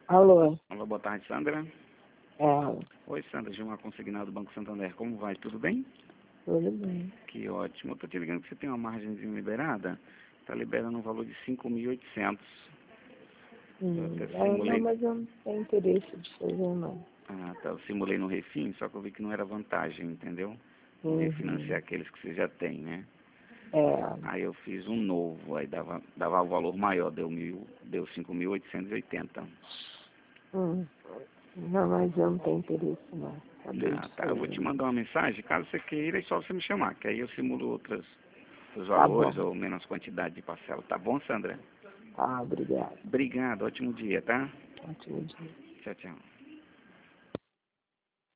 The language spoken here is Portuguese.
Alô, Alô, boa tarde, Sandra. é, Oi, Sandra, Gilmar Consignado do Banco Santander. Como vai? Tudo bem? tudo bem. Que ótimo. Eu tô te ligando que você tem uma margenzinha liberada. Tá liberando um valor de 5.800. Eu até Não, simulei... mas eu não tenho interesse de fazer, não. Ah, tá. Eu simulei no Refim, só que eu vi que não era vantagem, entendeu? De Uhum. financiar aqueles que você já tem, né? É, Aí eu fiz um novo, aí dava o valor maior, deu 5.880. não, mas eu não tenho interesse, não. Acabei Ah, de tá. Eu vou te fazer. mandar uma mensagem, caso você queira, é só você me chamar, que aí eu simulo outros Tá valores bom. ou menos quantidade de parcela. Tá bom, Sandra? Tá, obrigado. Obrigado, ótimo dia, tá? Ótimo dia. Tchau, tchau.